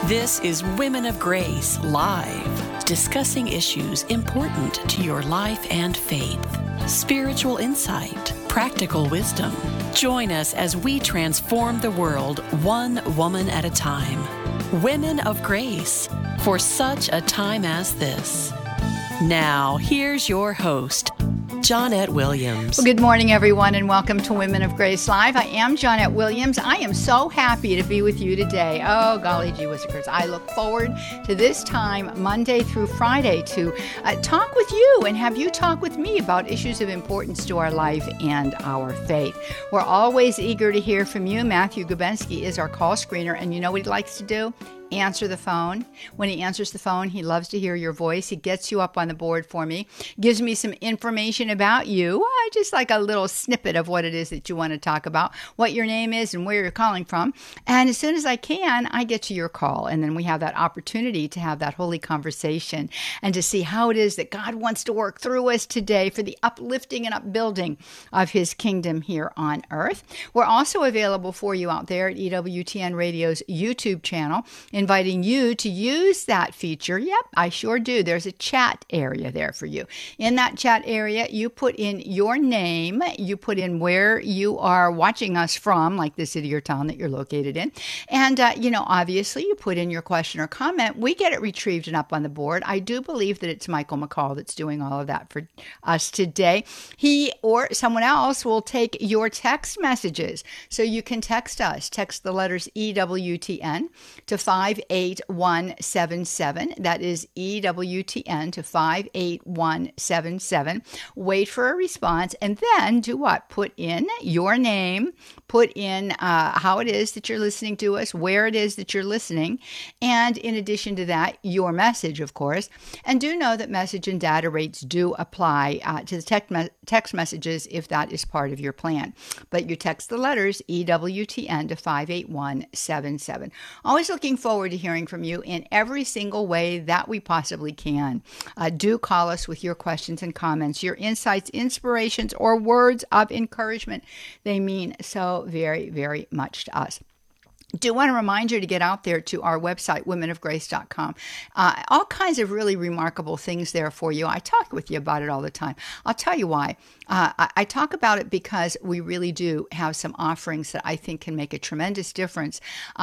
This is Women of Grace Live, discussing issues important to your life and faith. Spiritual insight, practical wisdom. Join us as we transform the world one woman at a time. Women of Grace, for such a time as this. Now, here's your host, Johnette Williams. Well, good morning, everyone, and welcome to Women of Grace Live. I am Johnette Williams. I am so happy to be with you today. Oh, golly gee whiskers. I look forward to this time, Monday through Friday, to talk with you and have you talk with me about issues of importance to our life and our faith. We're always eager to hear from you. Matthew Gubensky is our call screener, and you know what he likes to do? Answer the phone. When he answers the phone, he loves to hear your voice. He gets you up on the board for me, gives me some information about you, just like a little snippet of what it is that you want to talk about, what your name is and where you're calling from. And as soon as I can, I get to your call. And then we have that opportunity to have that holy conversation and to see how it is that God wants to work through us today for the uplifting and upbuilding of his kingdom here on earth. We're also available for you out there at EWTN Radio's YouTube channel, inviting you to use that feature. Yep, I sure do. There's a chat area there for you. In that chat area, you put in your name, you put in where you are watching us from, like the city or town that you're located in. And, obviously you put in your question or comment. We get it retrieved and up on the board. I do believe that it's Michael McCall that's doing all of that for us today. He or someone else will take your text messages. So you can text us. Text the letters EWTN to 58177. That is EWTN to 58177. Wait for a response and then do what? Put in your name, put in how it is that you're listening to us, where it is that you're listening, and in addition to that, your message, of course. And do know that message and data rates do apply to the text messages if that is part of your plan. But you text the letters EWTN to 58177. Always looking forward to hearing from you in every single way that we possibly can. Do call us with your questions and comments, your insights, inspirations, or words of encouragement. They mean so very, very much to us. Do want to remind you to get out there to our website, womenofgrace.com. All kinds of really remarkable things there for you. I talk with you about it all the time. I'll tell you why. I talk about it because we really do have some offerings that I think can make a tremendous difference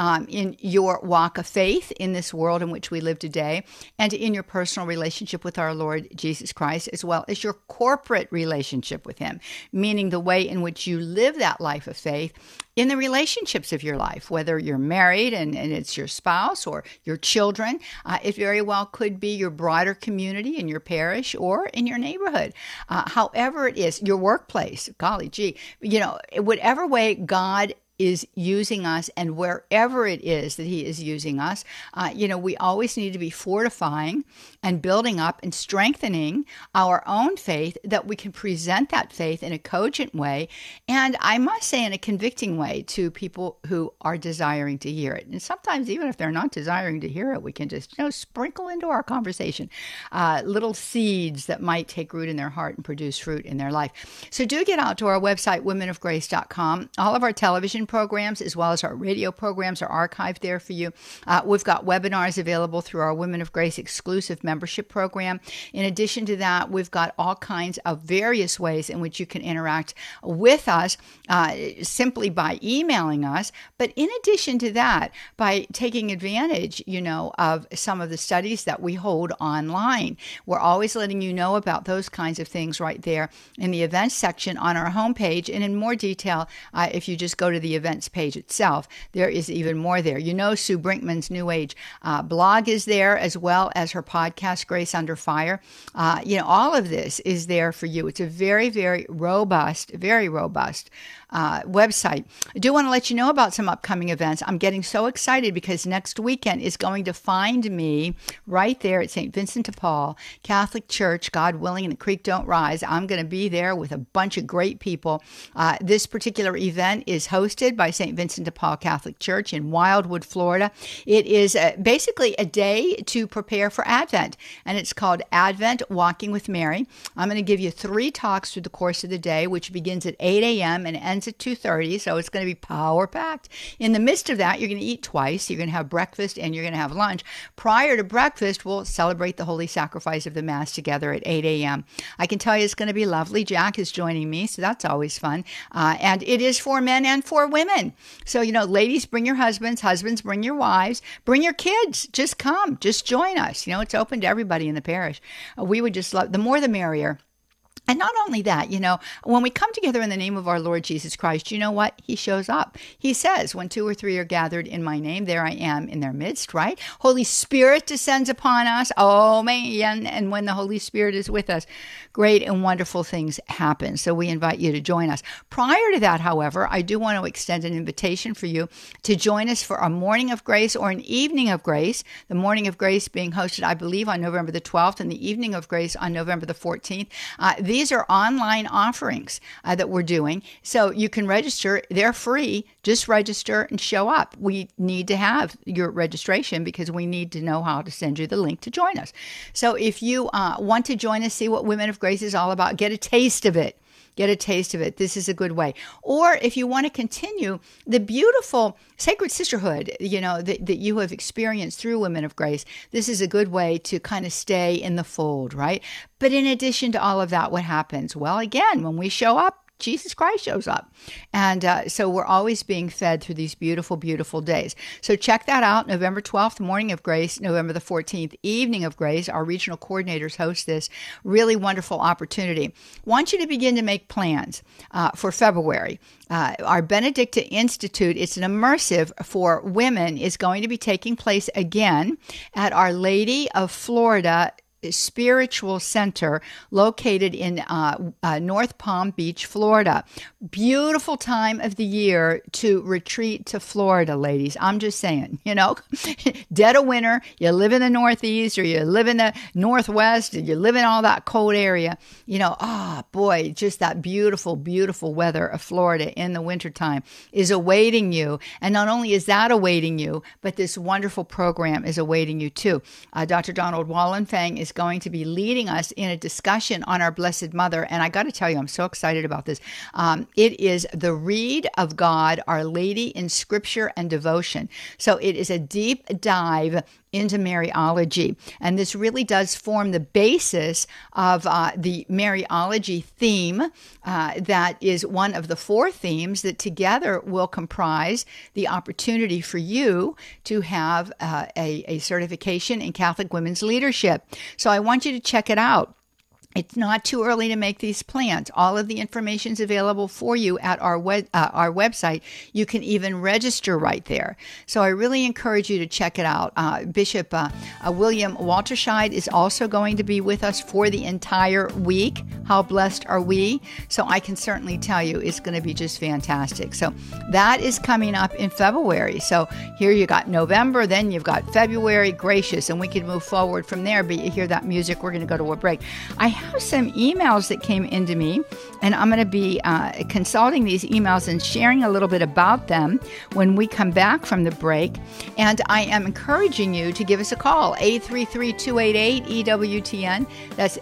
in your walk of faith in this world in which we live today, and in your personal relationship with our Lord Jesus Christ, as well as your corporate relationship with him, meaning the way in which you live that life of faith in the relationships of your life, whether you're married and it's your spouse or your children. It very well could be your broader community in your parish or in your neighborhood. However it is, your workplace, golly gee, whatever way God is using us and wherever it is that he is using us, we always need to be fortifying and building up and strengthening our own faith, that we can present that faith in a cogent way, and I must say in a convicting way to people who are desiring to hear it. And sometimes even if they're not desiring to hear it, we can just sprinkle into our conversation little seeds that might take root in their heart and produce fruit in their life. So do get out to our website, womenofgrace.com. All of our television programs as well as our radio programs are archived there for you. We've got webinars available through our Women of Grace exclusive membership program. In addition to that, we've got all kinds of various ways in which you can interact with us simply by emailing us. But in addition to that, by taking advantage, of some of the studies that we hold online. We're always letting you know about those kinds of things right there in the events section on our homepage. And in more detail, if you just go to the events page itself, there is even more there. Sue Brinkman's New Age blog is there, as well as her podcast, Grace Under Fire. All of this is there for you. It's a very, very robust website. I do want to let you know about some upcoming events. I'm getting so excited because next weekend is going to find me right there at St. Vincent de Paul Catholic Church, God willing, and the creek don't rise. I'm going to be there with a bunch of great people. This particular event is hosted by St. Vincent de Paul Catholic Church in Wildwood, Florida. It is basically a day to prepare for Advent, and it's called Advent Walking with Mary. I'm going to give you 3 talks through the course of the day, which begins at 8 a.m. and ends begins at 2:30, so it's going to be power-packed. In the midst of that, you're going to eat twice. You're going to have breakfast and you're going to have lunch. Prior to breakfast, we'll celebrate the Holy Sacrifice of the Mass together at 8 a.m. I can tell you it's going to be lovely. Jack is joining me, so that's always fun. And it is for men and for women. So, ladies, bring your husbands. Husbands, bring your wives. Bring your kids. Just come. Just join us. It's open to everybody in the parish. We would just love, the more the merrier. And not only that, when we come together in the name of our Lord Jesus Christ, you know what? He shows up. He says, when 2 or 3 are gathered in my name, there I am in their midst, right? Holy Spirit descends upon us. Oh, man. And when the Holy Spirit is with us, great and wonderful things happen. So we invite you to join us. Prior to that, however, I do want to extend an invitation for you to join us for a morning of grace or an evening of grace. The morning of grace being hosted, I believe, on November the 12th and the evening of grace on November the 14th. These are online offerings that we're doing. So you can register. They're free. Just register and show up. We need to have your registration because we need to know how to send you the link to join us. So if you want to join us, see what Women of Grace is all about, get a taste of it. Get a taste of it. This is a good way. Or if you want to continue the beautiful sacred sisterhood, that you have experienced through Women of Grace, this is a good way to kind of stay in the fold, right? But in addition to all of that, what happens? Well, again, when we show up, Jesus Christ shows up. And so we're always being fed through these beautiful, beautiful days. So check that out. November 12th, Morning of Grace. November the 14th, Evening of Grace. Our regional coordinators host this really wonderful opportunity. Want you to begin to make plans for February. Our Benedicta Institute, it's an immersive for women, is going to be taking place again at Our Lady of Florida Spiritual Center located in North Palm Beach, Florida. Beautiful time of the year to retreat to Florida, ladies. I'm just saying, dead of winter, you live in the Northeast or you live in the Northwest and you live in all that cold area, just that beautiful, beautiful weather of Florida in the wintertime is awaiting you. And not only is that awaiting you, but this wonderful program is awaiting you too. Dr. Donald Wallenfang is going to be leading us in a discussion on our Blessed Mother. And I got to tell you, I'm so excited about this. It is the Read of God, Our Lady in Scripture and Devotion. So it is a deep dive into Mariology. And this really does form the basis of the Mariology theme that is one of the 4 themes that together will comprise the opportunity for you to have a certification in Catholic women's leadership. So I want you to check it out. It's not too early to make these plans. All of the information is available for you at our website. You can even register right there. So I really encourage you to check it out. Bishop William Walterscheid is also going to be with us for the entire week. How blessed are we? So I can certainly tell you it's going to be just fantastic. So that is coming up in February. So here you got November, then you've got February, gracious, and we can move forward from there. But you hear that music, we're going to go to a break. I have some emails that came into me, and I'm going to be consulting these emails and sharing a little bit about them when we come back from the break. And I am encouraging you to give us a call, 833-288-EWTN. That's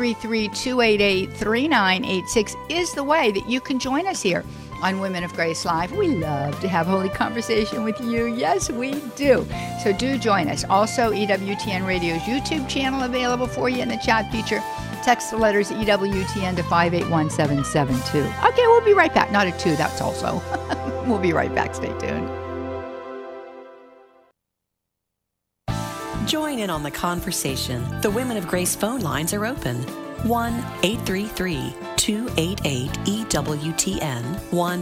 833-288-3986 is the way that you can join us here on Women of Grace Live. We love to have holy conversation with you. Yes, we do. So do join us. Also, EWTN Radio's YouTube channel available for you in the chat feature. Text the letters EWTN to 581772. Okay, we'll be right back. Not a 2, that's also. We'll be right back. Stay tuned. Join in on the conversation. The Women of Grace phone lines are open. 1-833-288-EWTN.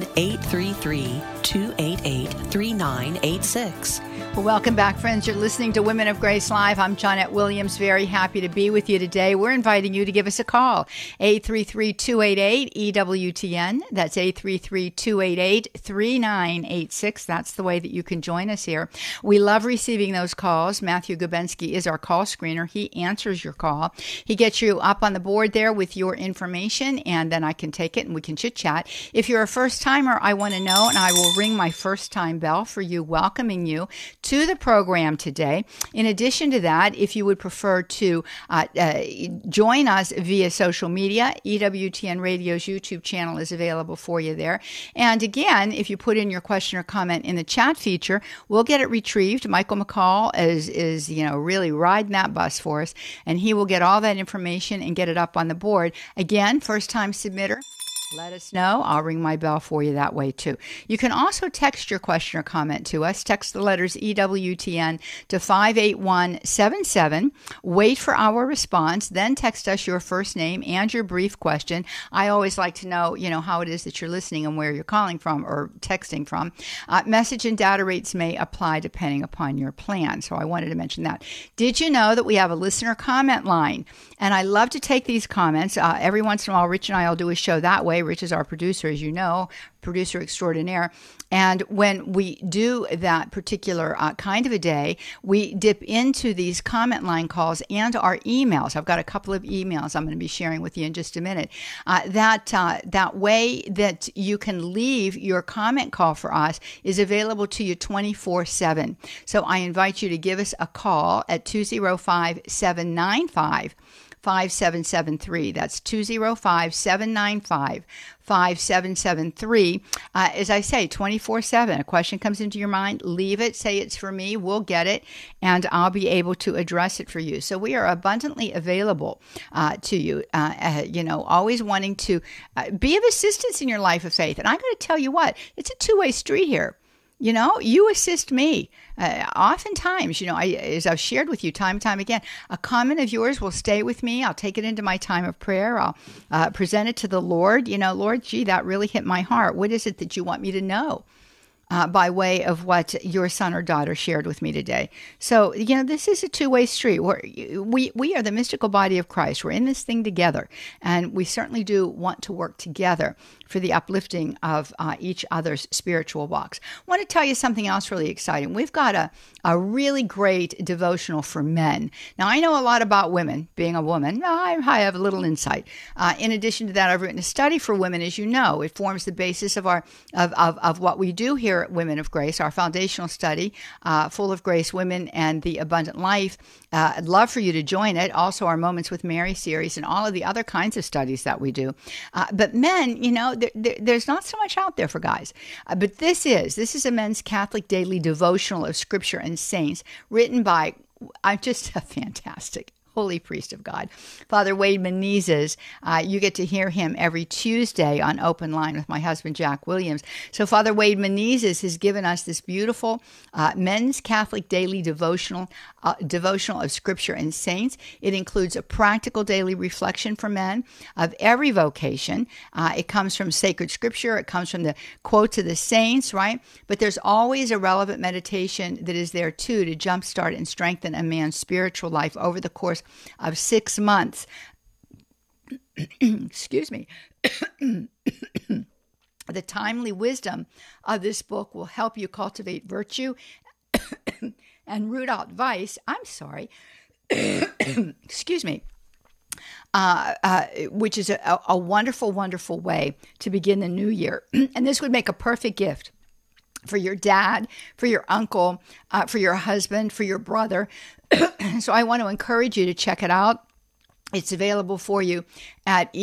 1-833-288-3986. Well, welcome back, friends. You're listening to Women of Grace Live. I'm Johnnette Williams. Very happy to be with you today. We're inviting you to give us a call. 833-288-EWTN. That's 833-288-3986. That's the way that you can join us here. We love receiving those calls. Matthew Gubensky is our call screener. He answers your call. He gets you up on the board board there with your information, and then I can take it and we can chit-chat. If you're a first-timer, I want to know, and I will ring my first-time bell for you, welcoming you to the program today. In addition to that, if you would prefer to join us via social media, EWTN Radio's YouTube channel is available for you there. And again, if you put in your question or comment in the chat feature, we'll get it retrieved. Michael McCall is really riding that bus for us, and he will get all that information and get it up on the board. Again, first-time submitter, let us know. I'll ring my bell for you that way too. You can also text your question or comment to us. Text the letters EWTN to 58177. Wait for our response. Then text us your first name and your brief question. I always like to know, how it is that you're listening and where you're calling from or texting from. Message and data rates may apply depending upon your plan. So I wanted to mention that. Did you know that we have a listener comment line? And I love to take these comments. Every once in a while, Rich and I will do a show that way. Rich is our producer, as you know, producer extraordinaire. And when we do that particular kind of a day, we dip into these comment line calls and our emails. I've got a couple of emails I'm going to be sharing with you in just a minute. That way that you can leave your comment call for us is available to you 24/7. So I invite you to give us a call at 205-795-5773. That's 205-795-5773. As I say, 24/7. A question comes into your mind, leave it, say it's for me, we'll get it, and I'll be able to address it for you. So we are abundantly available to you, always wanting to be of assistance in your life of faith. And I'm going to tell you what, it's a two-way street here. You assist me. Oftentimes, as I've shared with you time and time again, a comment of yours will stay with me. I'll take it into my time of prayer. I'll present it to the Lord. Lord, that really hit my heart. What is it that you want me to know? By way of what your son or daughter shared with me today. So, this is a two-way street. We are the mystical body of Christ. We're in this thing together, and we certainly do want to work together for the uplifting of each other's spiritual walks. I want to tell you something else really exciting. We've got a really great devotional for men. Now, I know a lot about women. Being a woman, I have a little insight. In addition to that, I've written a study for women, as you know. It forms the basis of our of what we do here at Women of Grace, our foundational study, Full of Grace Women and the Abundant Life. I'd love for you to join it. Also, our Moments with Mary series and all of the other kinds of studies that we do. But men, there's not so much out there for guys. But this is a men's Catholic daily devotional of Scripture and Saints written by, I'm just a fantastic Holy Priest of God, Father Wade Menezes. You get to hear him every Tuesday on Open Line with my husband, Jack Williams. So Father Wade Menezes has given us this beautiful men's Catholic daily devotional of Scripture and Saints. It includes a practical daily reflection for men of every vocation. It comes from sacred Scripture. It comes from the quotes of the saints, right? But there's always a relevant meditation that is there, too, to jumpstart and strengthen a man's spiritual life over the course of 6 months. Excuse me. The timely wisdom of this book will help you cultivate virtue and root out vice. I'm sorry. Excuse me. Which is a wonderful, wonderful way to begin the new year. And this would make a perfect gift for your dad, for your uncle, for your husband, for your brother. So I want to encourage you to check it out. It's available for you at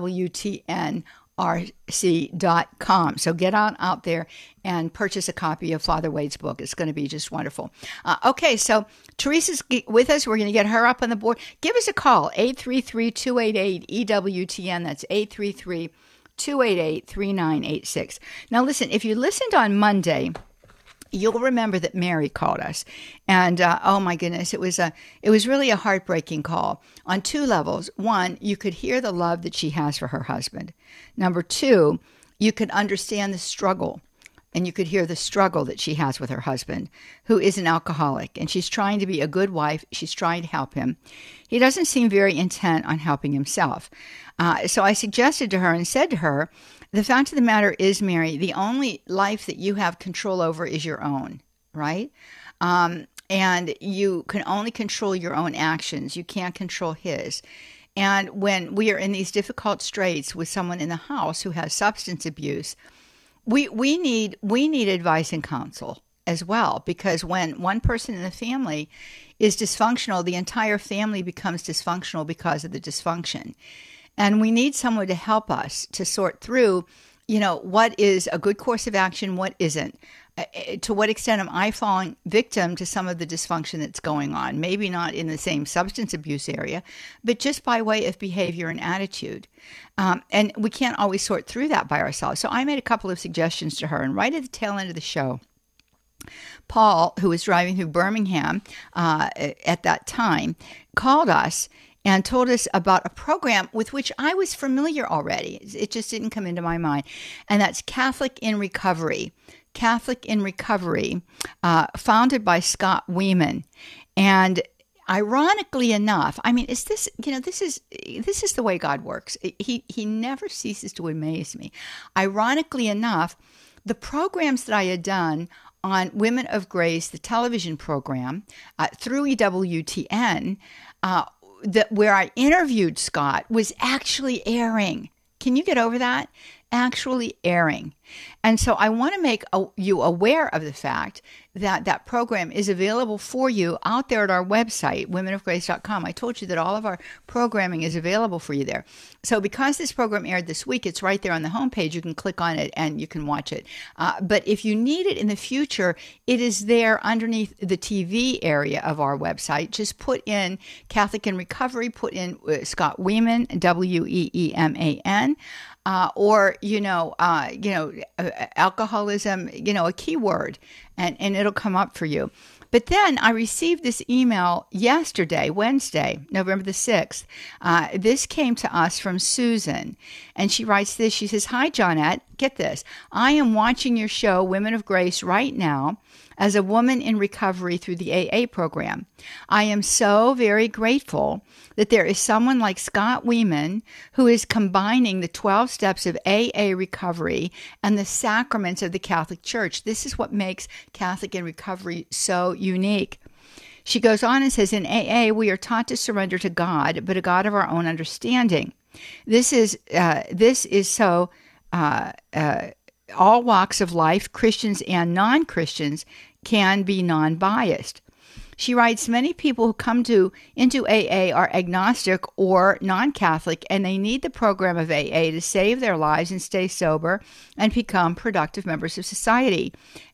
EWTNRC.com. So get out there and purchase a copy of Father Wade's book. It's going to be just wonderful. Okay, so Teresa's with us. We're going to get her up on the board. Give us a call, 833-288-EWTN. That's 833-288-3986. Now listen, if you listened on Monday, you'll remember that Mary called us, and oh my goodness, it was really a heartbreaking call on two levels. One, you could hear the love that she has for her husband. Number two, you could understand the struggle, and you could hear the struggle that she has with her husband, who is an alcoholic, and she's trying to be a good wife. She's trying to help him. He doesn't seem very intent on helping himself. So I suggested to her and said to her, the fact of the matter is, Mary, the only life that you have control over is your own, right? And you can only control your own actions. You can't control his. And when we are in these difficult straits with someone in the house who has substance abuse, we need advice and counsel as well, because when one person in the family is dysfunctional, the entire family becomes dysfunctional because of the dysfunction. And we need someone to help us to sort through, what is a good course of action, what isn't. To what extent am I falling victim to some of the dysfunction that's going on? Maybe not in the same substance abuse area, but just by way of behavior and attitude. And we can't always sort through that by ourselves. So I made a couple of suggestions to her. And right at the tail end of the show, Paul, who was driving through Birmingham at that time, called us and told us about a program with which I was familiar already. It just didn't come into my mind. And that's Catholic in Recovery. Catholic in Recovery, founded by Scott Weeman. And ironically enough, this is the way God works. He never ceases to amaze me. Ironically enough, the programs that I had done on Women of Grace, the television program, through EWTN, where I interviewed Scott, was actually airing. Can you get over that? Actually airing. And so I want to make you aware of the fact that that program is available for you out there at our website, womenofgrace.com. I told you that all of our programming is available for you there. So because this program aired this week, it's right there on the homepage. You can click on it and you can watch it. But if you need it in the future, it is there underneath the TV area of our website. Just put in Catholic in Recovery, put in Scott Weeman, Weeman. Or alcoholism, a keyword, and it'll come up for you. But then I received this email yesterday, Wednesday, November the 6th. This came to us from Susan, and she writes this. She says, "Hi, Johnette, get this. I am watching your show, Women of Grace, right now as a woman in recovery through the AA program. I am so very grateful that there is someone like Scott Weeman who is combining the 12 steps of AA recovery and the sacraments of the Catholic Church. This is what makes Catholic in Recovery so unique." She goes on and says, "In AA, we are taught to surrender to God, but a God of our own understanding. This is so all walks of life, Christians and non-Christians, can be non-biased." She writes, "Many people who come into AA are agnostic or non-Catholic, and they need the program of AA to save their lives and stay sober and become productive members of society.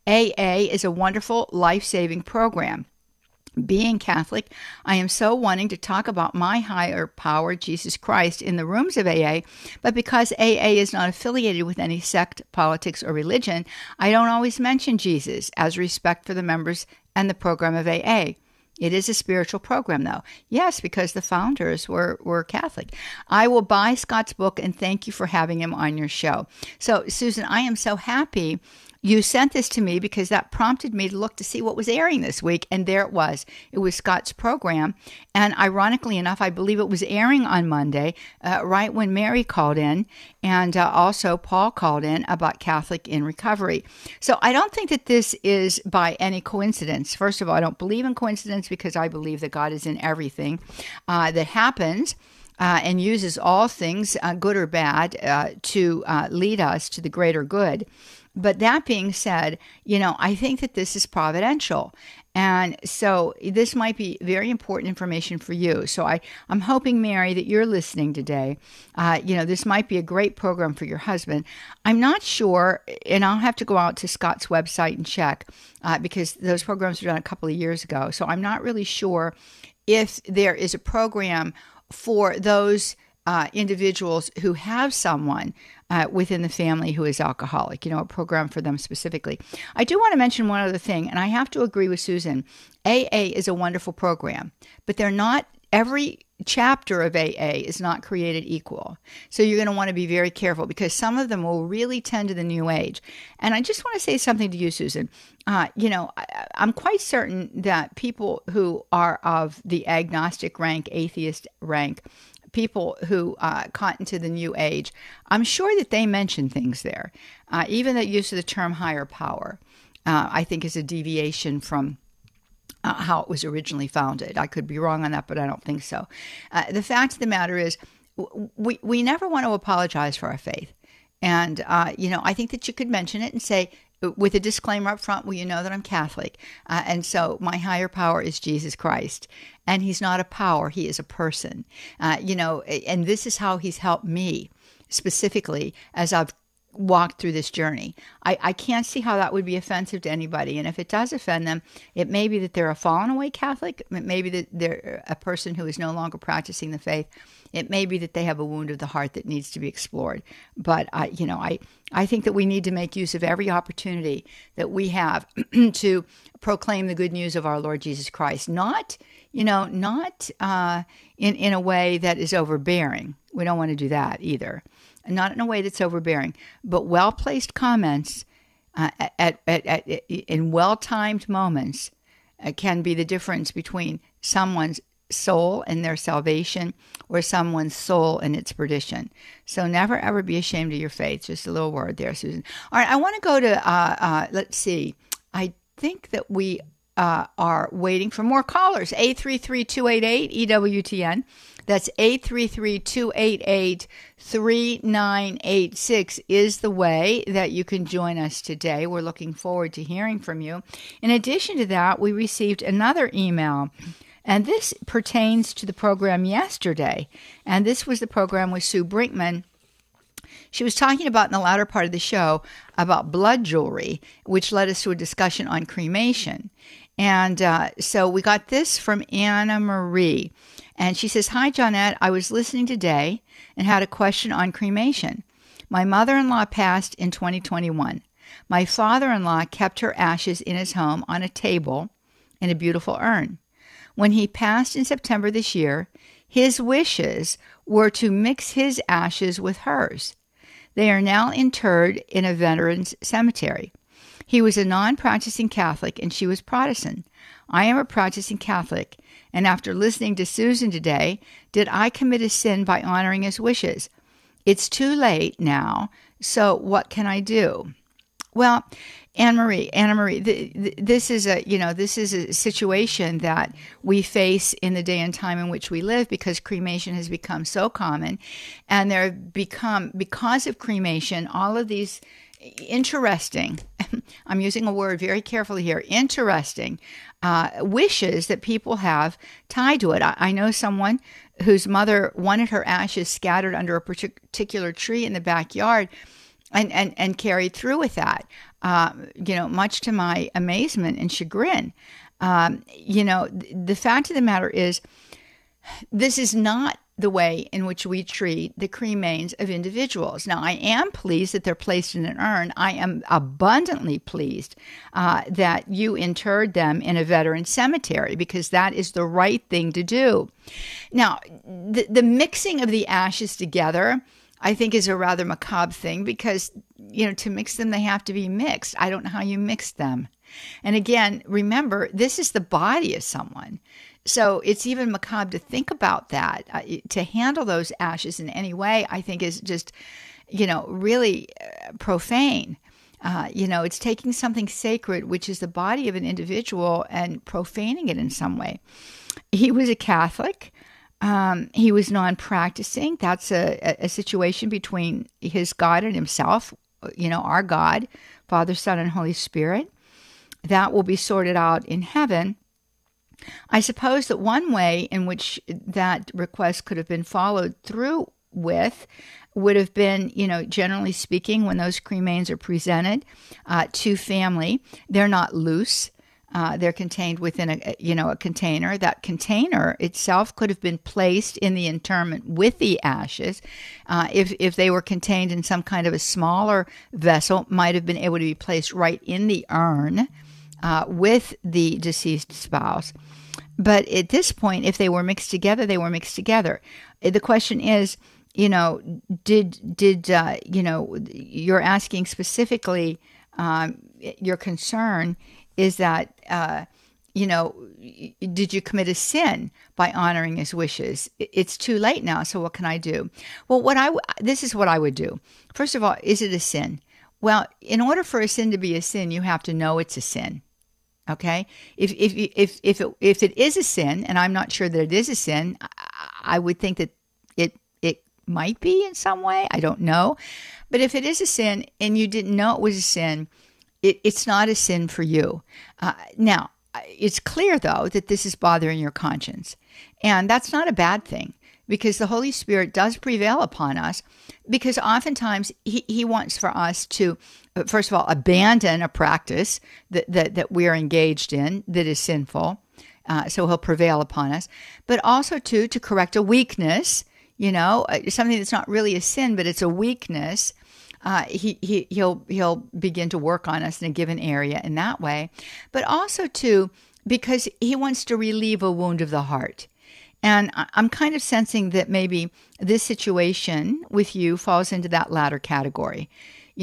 AA is a wonderful, life-saving program. Being Catholic, I am so wanting to talk about my higher power, Jesus Christ, in the rooms of AA, but because AA is not affiliated with any sect, politics, or religion, I don't always mention Jesus as respect for the members and the program of AA. It is a spiritual program, though. Yes, because the founders were Catholic. I will buy Scott's book, and thank you for having him on your show." So, Susan, I am so happy you sent this to me because that prompted me to look to see what was airing this week, and there it was. It was Scott's program, and ironically enough, I believe it was airing on Monday, right when Mary called in, and also Paul called in about Catholic in Recovery. So I don't think that this is by any coincidence. First of all, I don't believe in coincidence because I believe that God is in everything that happens. And uses all things, good or bad, to lead us to the greater good. But that being said, I think that this is providential. And so this might be very important information for you. So I'm hoping, Mary, that you're listening today. This might be a great program for your husband. I'm not sure, and I'll have to go out to Scott's website and check because those programs were done a couple of years ago. So I'm not really sure if there is a program for those individuals who have someone within the family who is alcoholic, a program for them specifically. I do want to mention one other thing, and I have to agree with Susan. AA is a wonderful program, but every chapter of AA is not created equal. So you're going to want to be very careful because some of them will really tend to the New Age. And I just want to say something to you, Susan. I'm quite certain that people who are of the agnostic rank, atheist rank, people who cotton to the New Age, I'm sure that they mention things there. Even the use of the term higher power, I think, is a deviation from how it was originally founded. I could be wrong on that, but I don't think so. The fact of the matter is, we never want to apologize for our faith. And, I think that you could mention it and say, with a disclaimer up front, well, you know that I'm Catholic. And so my higher power is Jesus Christ. And he's not a power, he is a person. And this is how he's helped me specifically as I've walked through this journey. I can't see how that would be offensive to anybody. And if it does offend them, it may be that they're a fallen away Catholic. It may be that they're a person who is no longer practicing the faith. It may be that they have a wound of the heart that needs to be explored. But I think that we need to make use of every opportunity that we have to proclaim the good news of our Lord Jesus Christ. Not in a way that is overbearing. We don't want to do that either. Not in a way that's overbearing, but well-placed comments in well-timed moments can be the difference between someone's soul and their salvation or someone's soul and its perdition. So never, ever be ashamed of your faith. Just a little word there, Susan. All right, I want to go to, let's see. I think that we are waiting for more callers. 833-288-EWTN. That's 833-288-3986 is the way that you can join us today. We're looking forward to hearing from you. In addition to that, we received another email, and this pertains to the program yesterday. And this was the program with Sue Brinkman. She was talking about in the latter part of the show about blood jewelry, which led us to a discussion on cremation. And so we got this from Anna Marie. And she says, "Hi, Johnette. I was listening today and had a question on cremation. My mother-in-law passed in 2021. My father-in-law kept her ashes in his home on a table in a beautiful urn. When he passed in September this year, his wishes were to mix his ashes with hers. They are now interred in a veterans cemetery. He was a non-practicing Catholic and she was Protestant. I am a practicing Catholic, and after listening to Susan today, did I commit a sin by honoring his wishes? It's too late now, so what can I do?" Well, Anna Marie, this is a situation that we face in the day and time in which we live because cremation has become so common, and because of cremation, all of these interesting, I'm using a word very carefully here, interesting wishes that people have tied to it. I know someone whose mother wanted her ashes scattered under a particular tree in the backyard and carried through with that, much to my amazement and chagrin. The fact of the matter is, this is not the way in which we treat the cremains of individuals. Now, I am pleased that they're placed in an urn. I am abundantly pleased that you interred them in a veteran cemetery because that is the right thing to do. Now, the mixing of the ashes together, I think, is a rather macabre thing because, to mix them, they have to be mixed. I don't know how you mix them. And again, remember, this is the body of someone. So it's even macabre to think about that. To handle those ashes in any way, I think is just, really profane. It's taking something sacred, which is the body of an individual, and profaning it in some way. He was a Catholic. He was non-practicing. That's a situation between his God and himself, our God, Father, Son, and Holy Spirit. That will be sorted out in heaven. I suppose that one way in which that request could have been followed through with would have been, generally speaking, when those cremains are presented to family, they're not loose. They're contained within a container. That container itself could have been placed in the interment with the ashes. If they were contained in some kind of a smaller vessel, might have been able to be placed right in the urn with the deceased spouse. But at this point, if they were mixed together, they were mixed together. The question is, did you're asking specifically, your concern is that, did you commit a sin by honoring his wishes? It's too late now, so what can I do? Well, this is what I would do. First of all, is it a sin? Well, in order for a sin to be a sin, you have to know it's a sin. Okay, if it is a sin, and I'm not sure that it is a sin, I would think that it might be in some way. I don't know, but if it is a sin and you didn't know it was a sin, it's not a sin for you. Now, it's clear though that this is bothering your conscience, and that's not a bad thing, because the Holy Spirit does prevail upon us, because oftentimes he wants for us to, first of all, abandon a practice that we're engaged in that is sinful. So he'll prevail upon us, but also to correct a weakness, something that's not really a sin, but it's a weakness. He'll begin to work on us in a given area in that way, but also because he wants to relieve a wound of the heart. And I'm kind of sensing that maybe this situation with you falls into that latter category.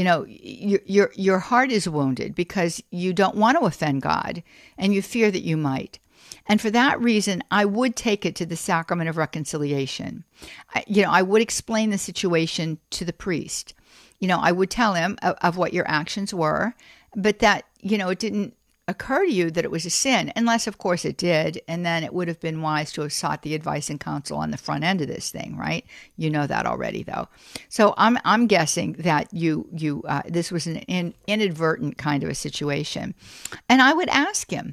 Your heart is wounded because you don't want to offend God and you fear that you might. And for that reason, I would take it to the sacrament of reconciliation. I would explain the situation to the priest. I would tell him of what your actions were, but that, it didn't occur to you that it was a sin, unless, of course, it did. And then it would have been wise to have sought the advice and counsel on the front end of this thing, right? You know that already, though. So I'm guessing that this was an inadvertent kind of a situation. And I would ask him,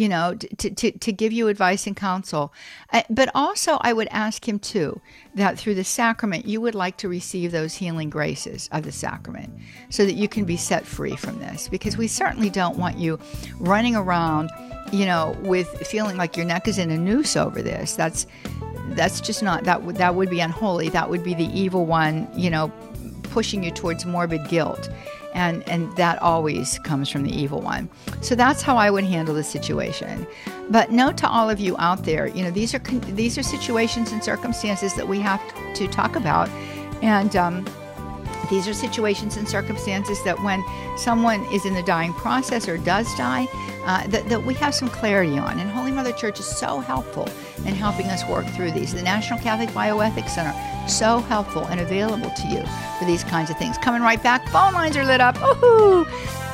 to give you advice and counsel. But also I would ask him too, that through the sacrament, you would like to receive those healing graces of the sacrament so that you can be set free from this, because we certainly don't want you running around, with feeling like your neck is in a noose over this. That's just not, that would be unholy. That would be the evil one, pushing you towards morbid guilt. And that always comes from the evil one. So that's how I would handle the situation. But note to all of you out there, these are situations and circumstances that we have to talk about. And these are situations and circumstances that when someone is in the dying process or does die, that we have some clarity on. And Holy Mother Church is so helpful in helping us work through these. The National Catholic Bioethics Center, so helpful and available to you for these kinds of things. Coming right back. Phone lines are lit up. Woohoo!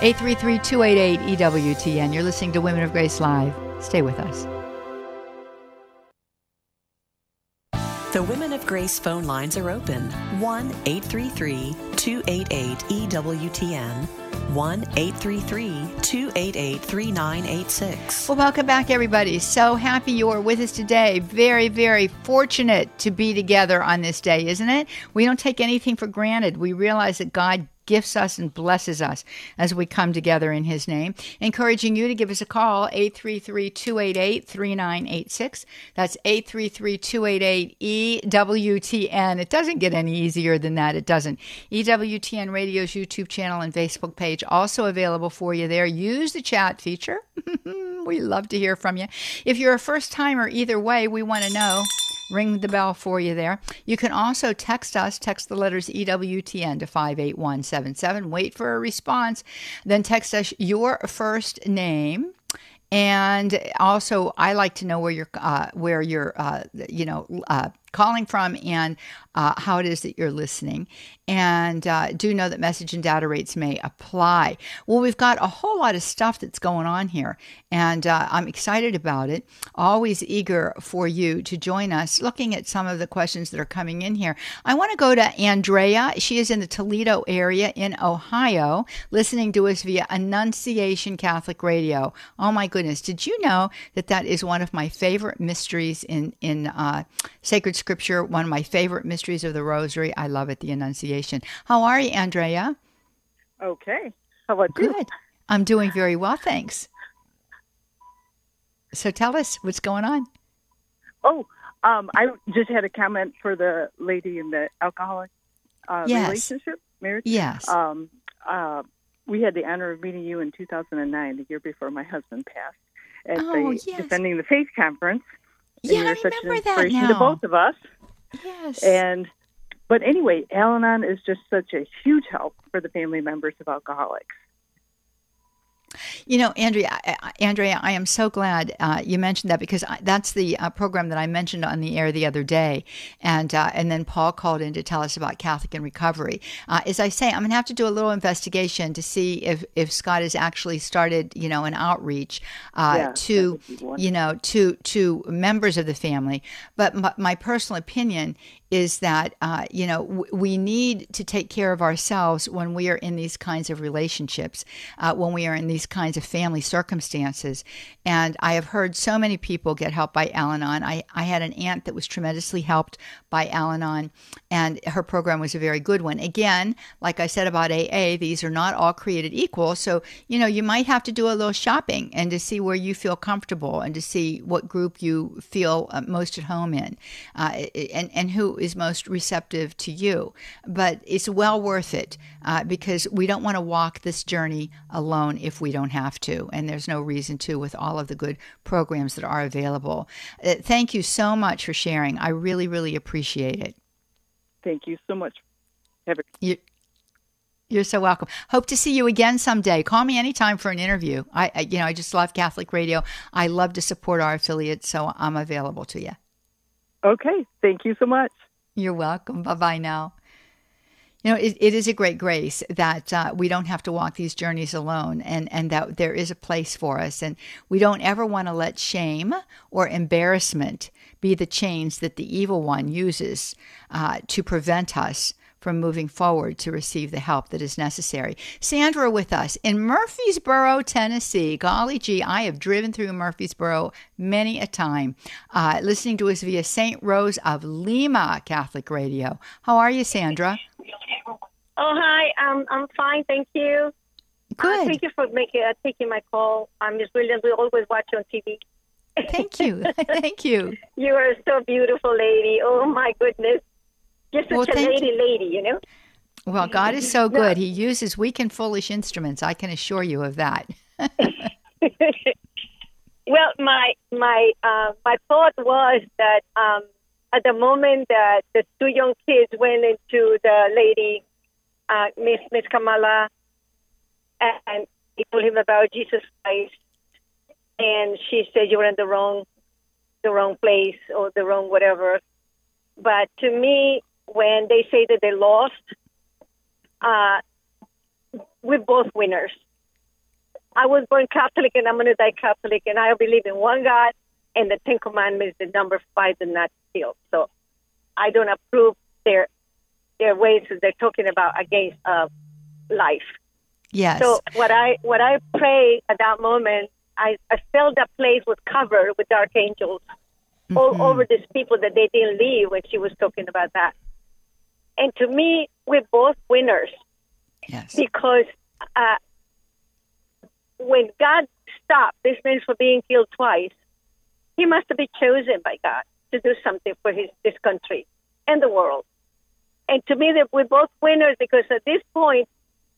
833-288-EWTN. You're listening to Women of Grace Live. Stay with us. The Women of Grace phone lines are open. 1-833-288-EWTN. 1-833-288-3986. Well, welcome back, everybody. So happy you are with us today. Very, very fortunate to be together on this day, isn't it? We don't take anything for granted. We realize that God gifts us and blesses us as we come together in his name. Encouraging you to give us a call, 833-288-3986. That's 833-288-EWTN. It doesn't get any easier than that. It doesn't. EWTN Radio's YouTube channel and Facebook page also available for you there. Use the chat feature. We love to hear from you. If you're a first timer, either way, we want to know. Ring the bell for you there. You can also text us, text the letters EWTN to 58177. Wait for a response. Then text us your first name. And also, I like to know where you're calling from and how it is that you're listening. And do know that message and data rates may apply. Well, we've got a whole lot of stuff that's going on here, and I'm excited about it. Always eager for you to join us looking at some of the questions that are coming in here. I want to go to Andrea. She is in the Toledo area in Ohio, listening to us via Annunciation Catholic Radio. Oh my goodness. Did you know that is one of my favorite mysteries in sacred scripture, one of my favorite mysteries of the Rosary? I love it, the Annunciation. How are you, Andrea? Okay. How about you? Good. I'm doing very well, thanks. So tell us what's going on. I just had a comment for the lady in the alcoholic relationship, marriage. Yes. We had the honor of meeting you in 2009, the year before my husband passed, at the Defending the Faith conference. And yeah, you're I such remember an that inspiration now. to both of us. Yes. But anyway, Al-Anon is just such a huge help for the family members of alcoholics. Andrea, I am so glad you mentioned that, because that's the program that I mentioned on the air the other day, and then Paul called in to tell us about Catholic in Recovery. As I say, I'm going to have to do a little investigation to see if Scott has actually started, an outreach to members of the family. But my personal opinion is that, we need to take care of ourselves when we are in these kinds of relationships, when we are in these kinds of family circumstances. And I have heard so many people get help by Al-Anon. I had an aunt that was tremendously helped by Al-Anon, and her program was a very good one. Again, like I said about AA, these are not all created equal. So, you might have to do a little shopping and to see where you feel comfortable and to see what group you feel most at home in, and who is most receptive to you. But it's well worth it, because we don't want to walk this journey alone if we don't have to. And there's no reason to, with all of the good programs that are available. Thank you so much for sharing. I really, really appreciate it. Thank you so much. You're so welcome. Hope to see you again someday. Call me anytime for an interview. I just love Catholic Radio. I love to support our affiliates, so I'm available to you. Okay. Thank you so much. You're welcome. Bye-bye now. It is a great grace that we don't have to walk these journeys alone, and that there is a place for us. And we don't ever want to let shame or embarrassment be the chains that the evil one uses to prevent us from moving forward to receive the help that is necessary. Sandra with us in Murfreesboro, Tennessee. Golly gee, I have driven through Murfreesboro many a time, listening to us via St. Rose of Lima Catholic Radio. How are you, Sandra? Oh, hi. I'm fine, thank you. Good. Thank you for taking my call. I'm just really always watch on TV. Thank you. Thank you. You are so beautiful, lady. Oh, my goodness. Just such a lady, Well, God is so good. He uses weak and foolish instruments. I can assure you of that. Well, my thought was that at the moment that the two young kids went into the lady, Miss Kamala, and he told him about Jesus Christ, and she said, "You're in the wrong place or the wrong whatever." But to me, when they say that they lost, we're both winners. I was born Catholic, and I'm going to die Catholic, and I believe in one God, and the Ten Commandments, the number 5, do not steal. So I don't approve their ways that they're talking about against life. Yes. So what I pray at that moment, I felt that place was covered with dark angels all over these people that they didn't leave when she was talking about that. And to me, we're both winners. Yes. Because when God stopped this man from being killed twice, he must have been chosen by God to do something for this country and the world. And to me, we're both winners, because at this point,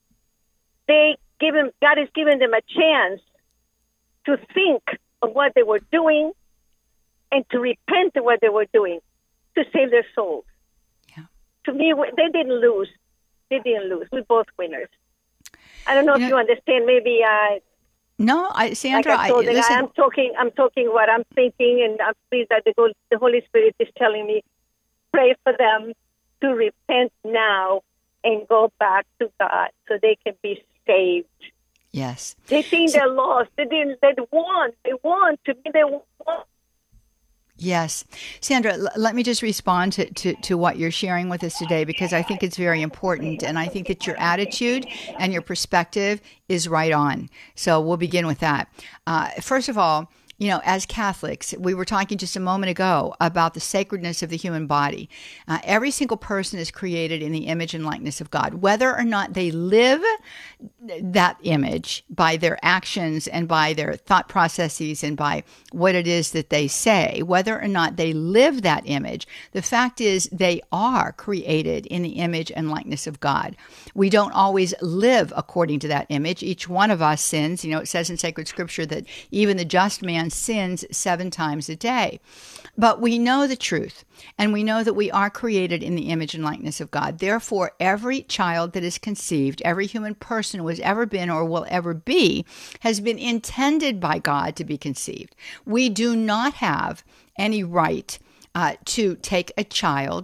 God has given them a chance to think of what they were doing and to repent of what they were doing to save their souls. Yeah. To me, they didn't lose. They didn't lose. We're both winners. I don't know if you understand. Maybe no, Sandra. Like I'm talking what I'm thinking, and I'm pleased that the Holy Spirit is telling me, pray for them to repent now and go back to God so they can be saved. Yes. They think they're lost. They won. They won. To me, they won. Yes. Sandra, let me just respond to what you're sharing with us today, because I think it's very important, and I think that your attitude and your perspective is right on. So we'll begin with that. First of all, as Catholics, we were talking just a moment ago about the sacredness of the human body. Every single person is created in the image and likeness of God. Whether or not they live that image by their actions and by their thought processes and by what it is that they say, whether or not they live that image, the fact is they are created in the image and likeness of God. We don't always live according to that image. Each one of us sins. It says in sacred scripture that even the just man sins 7 times a day. But we know the truth, and we know that we are created in the image and likeness of God. Therefore, every child that is conceived, every human person has ever been or will ever be has been intended by God to be conceived. We do not have any right to take a child,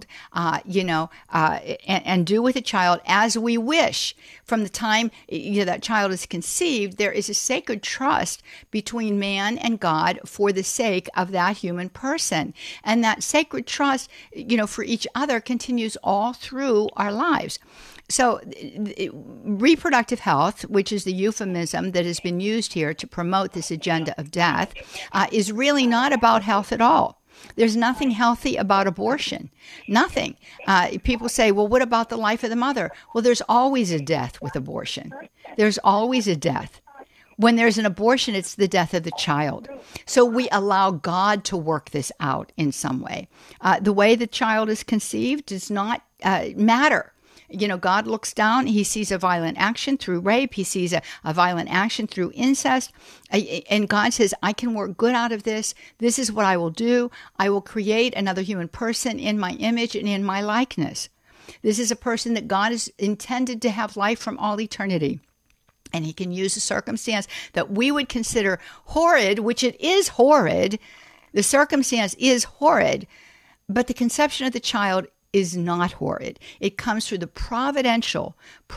and do with a child as we wish. From the time that child is conceived, there is a sacred trust between man and God for the sake of that human person. And that sacred trust, for each other continues all through our lives. So reproductive health, which is the euphemism that has been used here to promote this agenda of death, is really not about health at all. There's nothing healthy about abortion. Nothing. People say, well, what about the life of the mother? Well, there's always a death with abortion. There's always a death. When there's an abortion, it's the death of the child. So we allow God to work this out in some way. The way the child is conceived does not matter. God looks down, he sees a violent action through rape, he sees a violent action through incest, and God says, I can work good out of this. This is what I will do. I will create another human person in my image and in my likeness. This is a person that God has intended to have life from all eternity. And he can use a circumstance that we would consider horrid, which it is horrid. The circumstance is horrid, but the conception of the child is not horrid. It comes through the providential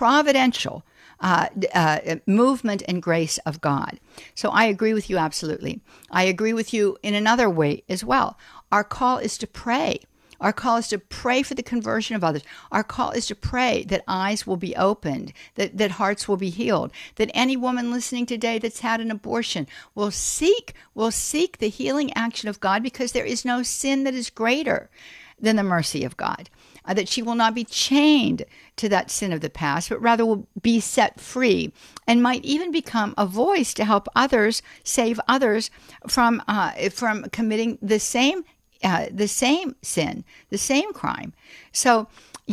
movement and grace of God. So I agree with you absolutely. I agree with you in another way as well. Our call is to pray. Our call is to pray for the conversion of others. Our call is to pray that eyes will be opened, that hearts will be healed, that any woman listening today that's had an abortion will seek the healing action of God, because there is no sin that is greater than the mercy of God, that she will not be chained to that sin of the past, but rather will be set free and might even become a voice to help others, save others from committing the same sin, the same crime. So,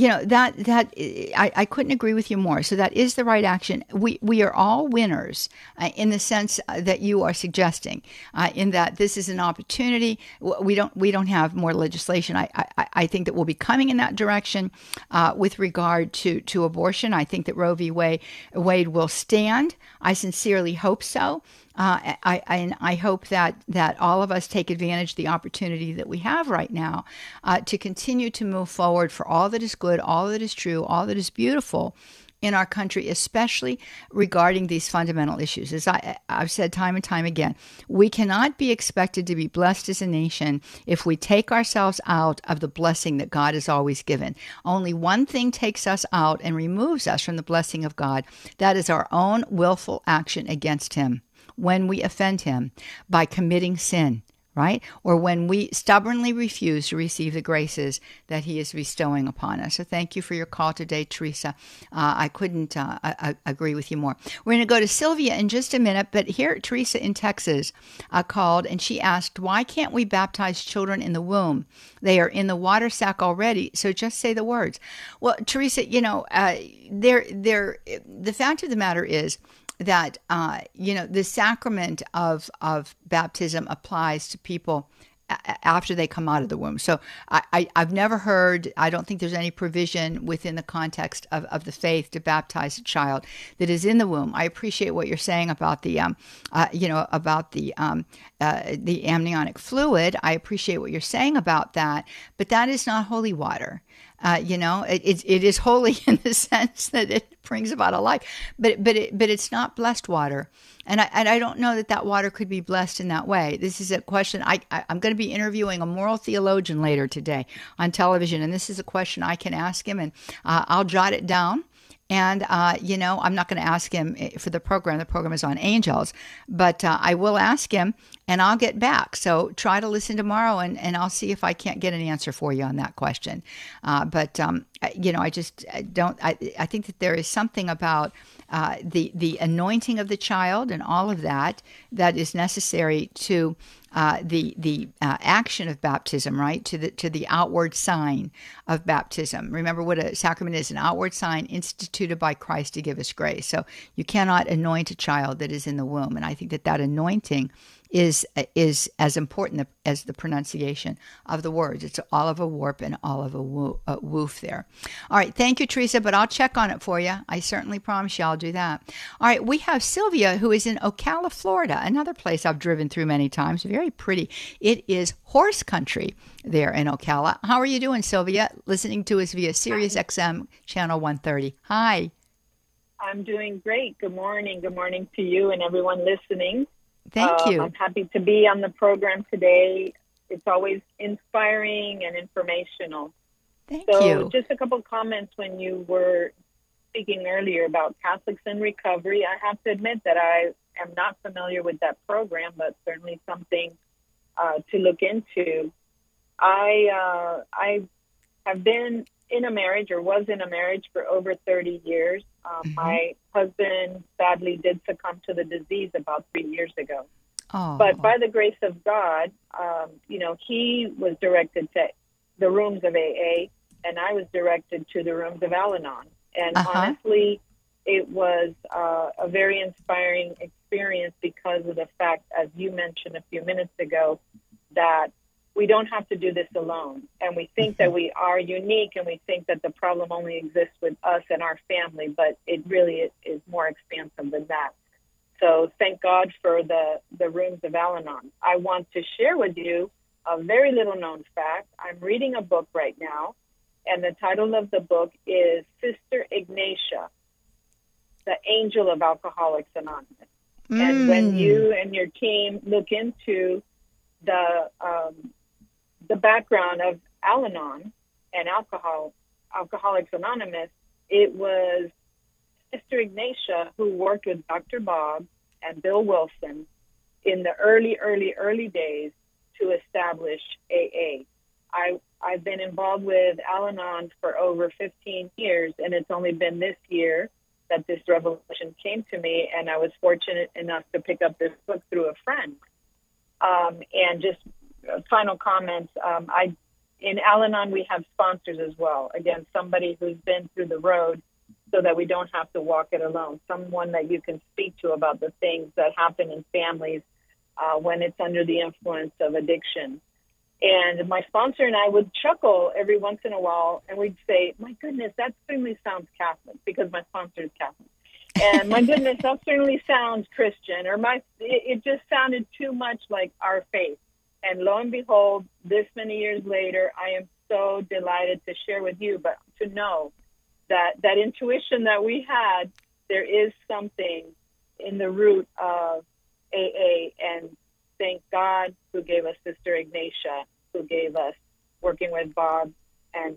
I couldn't agree with you more. So that is the right action. We are all winners in the sense that you are suggesting, in that this is an opportunity. We don't have more legislation. I think that we'll be coming in that direction with regard to abortion. I think that Roe v. Wade will stand. I sincerely hope so. I hope that all of us take advantage of the opportunity that we have right now to continue to move forward for all that is good, all that is true, all that is beautiful in our country, especially regarding these fundamental issues. As I've said time and time again, we cannot be expected to be blessed as a nation if we take ourselves out of the blessing that God has always given. Only one thing takes us out and removes us from the blessing of God. That is our own willful action against him when we offend him by committing sin, right? Or when we stubbornly refuse to receive the graces that he is bestowing upon us. So thank you for your call today, Teresa. I couldn't agree with you more. We're going to go to Sylvia in just a minute, but here Teresa in Texas called, and she asked, why can't we baptize children in the womb? They are in the water sack already, so just say the words. Well, Teresa, the fact of the matter is that, the sacrament of baptism applies to people after they come out of the womb. So I've never heard, I don't think there's any provision within the context of the faith to baptize a child that is in the womb. I appreciate what you're saying about the amniotic fluid. I appreciate what you're saying about that, but that is not holy water. It is holy in the sense that it brings about a life, but it's not blessed water, and I don't know that water could be blessed in that way. This is a question I'm going to be interviewing a moral theologian later today on television, and this is a question I can ask him, and I'll jot it down. And, I'm not going to ask him for the program. The program is on angels, but I will ask him and I'll get back. So try to listen tomorrow and I'll see if I can't get an answer for you on that question. I think that there is something about the anointing of the child and all of that is necessary to the action of baptism, right? To the outward sign of baptism. Remember what a sacrament is: an outward sign instituted by Christ to give us grace. So you cannot anoint a child that is in the womb, and I think that anointing is as important as the pronunciation of the words. It's all of a warp and all of a woof there. All right, thank you, Teresa, but I'll check on it for you. I certainly promise you I'll do that. All right, we have Sylvia, who is in Ocala, Florida, another place I've driven through many times. Very pretty. It is horse country there in Ocala. How are you doing, Sylvia? Listening to us via Sirius XM Channel 130. Hi. I'm doing great. Good morning. Good morning to you and everyone listening. Thank you. I'm happy to be on the program today. It's always inspiring and informational. Thank you. Just a couple of comments when you were speaking earlier about Catholics in Recovery. I have to admit that I am not familiar with that program, but certainly something to look into. I have been in a marriage or was in a marriage for over 30 years. My husband sadly did succumb to the disease about 3 years ago. But by the grace of God, he was directed to the rooms of AA, and I was directed to the rooms of Al-Anon. And honestly, it was a very inspiring experience because of the fact, as you mentioned a few minutes ago, that we don't have to do this alone. And we think that we are unique, and we think that the problem only exists with us and our family, but it really is more expansive than that. So thank God for the rooms of Al-Anon. I want to share with you a very little known fact. I'm reading a book right now, and the title of the book is Sister Ignatia, the Angel of Alcoholics Anonymous. And when you and your team look into the background of Al-Anon and Alcoholics Anonymous, it was Sister Ignatia who worked with Dr. Bob and Bill Wilson in the early days to establish AA. I've been involved with Al-Anon for over 15 years, and it's only been this year that this revelation came to me, and I was fortunate enough to pick up this book through a friend. And just final comments, in Al-Anon we have sponsors as well. Again, somebody who's been through the road so that we don't have to walk it alone. Someone that you can speak to about the things that happen in families when it's under the influence of addiction. And my sponsor and I would chuckle every once in a while, and we'd say, my goodness, that certainly sounds Catholic, because my sponsor is Catholic. And my goodness, that certainly sounds Christian, or it just sounded too much like our faith. And lo and behold, this many years later, I am so delighted to share with you, but to know that intuition that we had, there is something in the root of AA, and thank God who gave us Sister Ignatia, who gave us, working with Bob and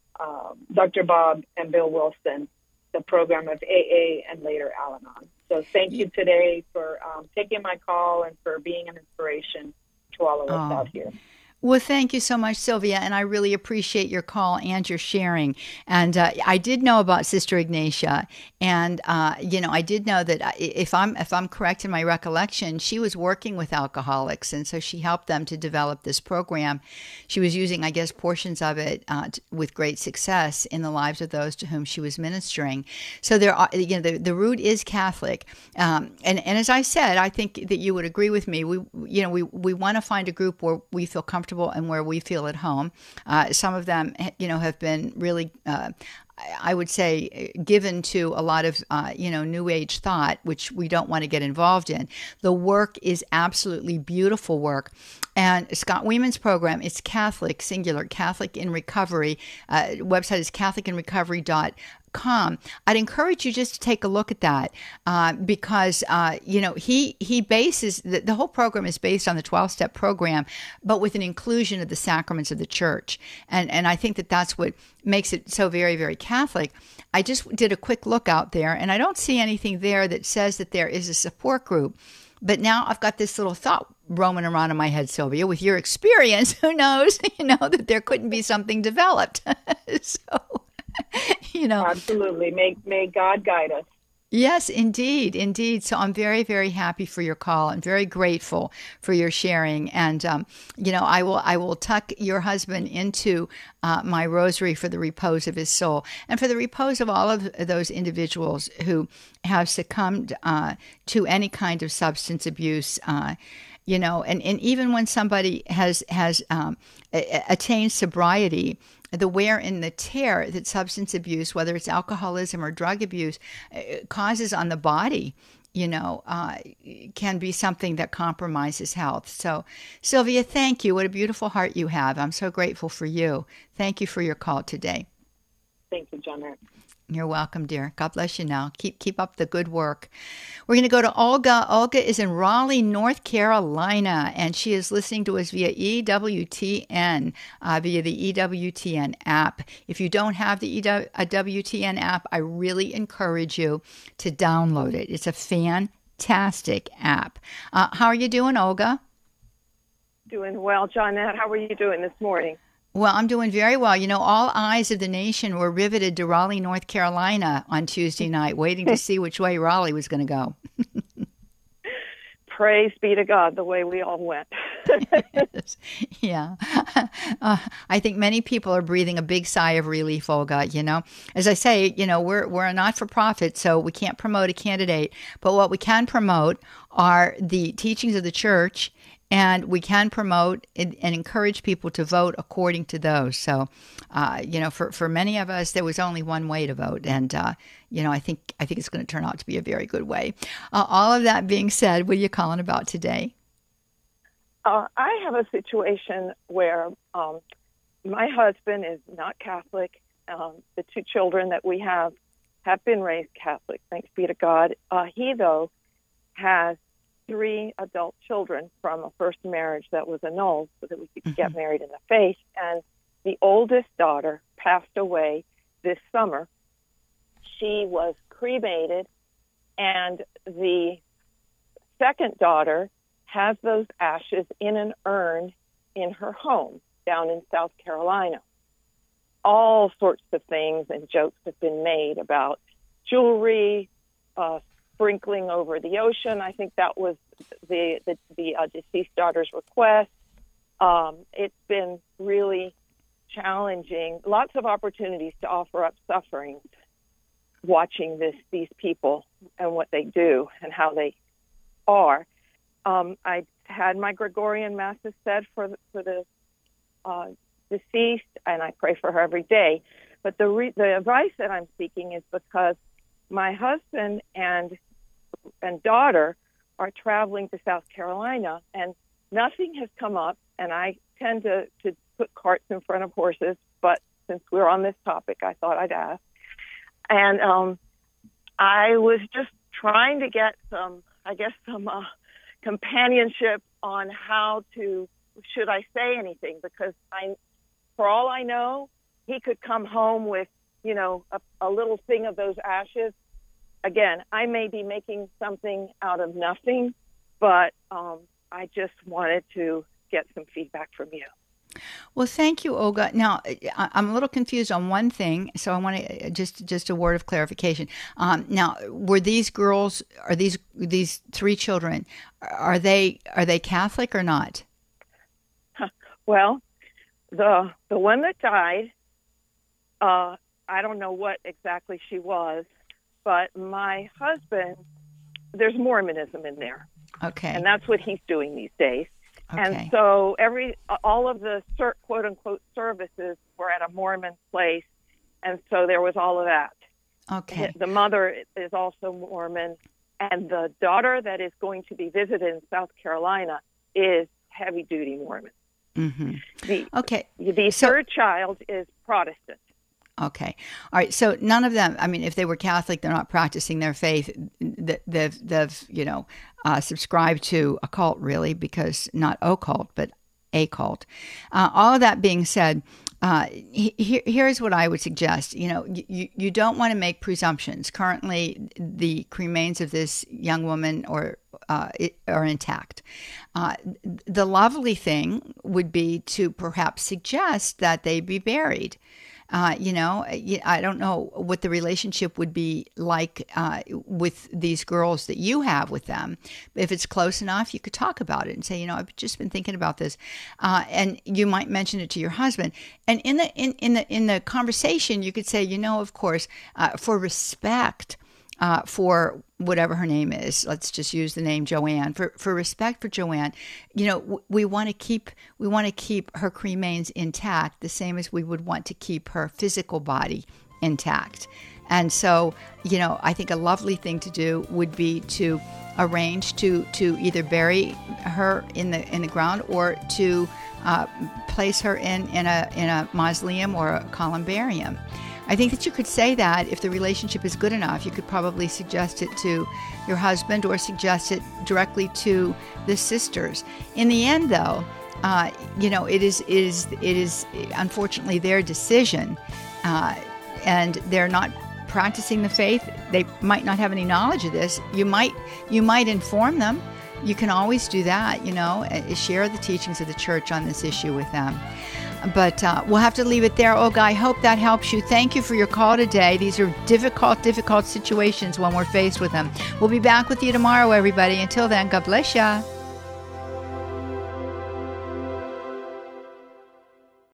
Dr. Bob and Bill Wilson, the program of AA and later Al-Anon. So thank you today for taking my call and for being an inspiration to all of us out here. Well, thank you so much, Sylvia, and I really appreciate your call and your sharing. And I did know about Sister Ignatia, and I did know that if I'm correct in my recollection, she was working with alcoholics, and so she helped them to develop this program. She was using, I guess, portions of it with great success in the lives of those to whom she was ministering. So there are, the root is Catholic, and as I said, I think that you would agree with me. We want to find a group where we feel comfortable and where we feel at home. Some of them, have been really, I would say, given to a lot of, New Age thought, which we don't want to get involved in. The work is absolutely beautiful work. And Scott Weeman's program, it's Catholic, singular, Catholic in Recovery. Website is catholicinrecovery.com. I'd encourage you just to take a look at that because, he bases, the whole program is based on the 12-step program, but with an inclusion of the sacraments of the church. And I think that that's what makes it so very, very Catholic. I just did a quick look out there, and I don't see anything there that says that there is a support group. But now I've got this little thought roaming around in my head, Sylvia. With your experience, who knows, that there couldn't be something developed. Absolutely. May God guide us. Yes, indeed. So I'm very, very happy for your call and very grateful for your sharing. And, I will tuck your husband into my rosary for the repose of his soul and for the repose of all of those individuals who have succumbed to any kind of substance abuse. and even when somebody has attained sobriety, the wear and the tear that substance abuse, whether it's alcoholism or drug abuse, causes on the body, can be something that compromises health. So, Sylvia, thank you. What a beautiful heart you have. I'm so grateful for you. Thank you for your call today. Thank you, Janet. You're welcome, dear. God bless you now. Keep up the good work. We're going to go to Olga. Olga is in Raleigh, North Carolina, and she is listening to us via EWTN, via the EWTN app. If you don't have the EWTN app, I really encourage you to download it. It's a fantastic app. How are you doing, Olga? Doing well, Johnette. How are you doing this morning? Well, I'm doing very well. All eyes of the nation were riveted to Raleigh, North Carolina on Tuesday night, waiting to see which way Raleigh was going to go. Praise be to God, the way we all went. Yeah. I think many people are breathing a big sigh of relief, Olga. As I say, we're a not-for-profit, so we can't promote a candidate. But what we can promote are the teachings of the church, and we can promote and encourage people to vote according to those. So, for many of us, there was only one way to vote. And, I think it's going to turn out to be a very good way. All of that being said, what are you calling about today? I have a situation where my husband is not Catholic. The two children that we have been raised Catholic, thanks be to God. He, though, has 3 adult children from a first marriage that was annulled so that we could get married in the faith. And the oldest daughter passed away this summer. She was cremated, and the second daughter has those ashes in an urn in her home down in South Carolina. All sorts of things and jokes have been made about jewelry, sprinkling over the ocean. I think that was the deceased daughter's request. It's been really challenging. Lots of opportunities to offer up suffering, watching these people and what they do and how they are. I had my Gregorian masses said for the deceased, and I pray for her every day. But the advice that I'm seeking is because my husband and daughter are traveling to South Carolina, and nothing has come up, and I tend to put carts in front of horses, but since we're on this topic, I thought I'd ask. And I was just trying to get some companionship on how to, should I say anything, because for all I know, he could come home with, a little thing of those ashes. Again, I may be making something out of nothing, but I just wanted to get some feedback from you. Well, thank you, Olga. Now, I'm a little confused on one thing, so I want to just a word of clarification. Now, were these girls, are these 3 children, are they Catholic or not? Well, the one that died, I don't know what exactly she was, but my husband, there's Mormonism in there. Okay. And that's what he's doing these days. Okay. And so all of the quote unquote services were at a Mormon place. And so there was all of that. Okay. The mother is also Mormon, and the daughter that is going to be visited in South Carolina is heavy duty Mormon. Mm-hmm. The third child is Protestant. Okay. All right. So none of them, if they were Catholic, they're not practicing their faith. They've subscribed to a cult, really, because not occult, but a cult. All of that being said, here's what I would suggest. You don't want to make presumptions. Currently, the cremains of this young woman are intact. The lovely thing would be to perhaps suggest that they be buried. I don't know what the relationship would be like with these girls that you have with them. If it's close enough, you could talk about it and say, I've just been thinking about this, and you might mention it to your husband. And in the conversation, you could say, of course, for respect, for whatever her name is. Let's just use the name Joanne. For respect for Joanne, we want to keep her cremains intact, the same as we would want to keep her physical body intact. And so, I think a lovely thing to do would be to arrange to either bury her in the ground or to place her in a mausoleum or a columbarium. I think that you could say that if the relationship is good enough, you could probably suggest it to your husband or suggest it directly to the sisters. In the end, though, it is unfortunately their decision, and they're not practicing the faith. They might not have any knowledge of this. You might inform them. You can always do that, share the teachings of the church on this issue with them. But we'll have to leave it there. Olga, I hope that helps you. Thank you for your call today. These are difficult situations when we're faced with them. We'll be back with you tomorrow, everybody. Until then, God bless ya.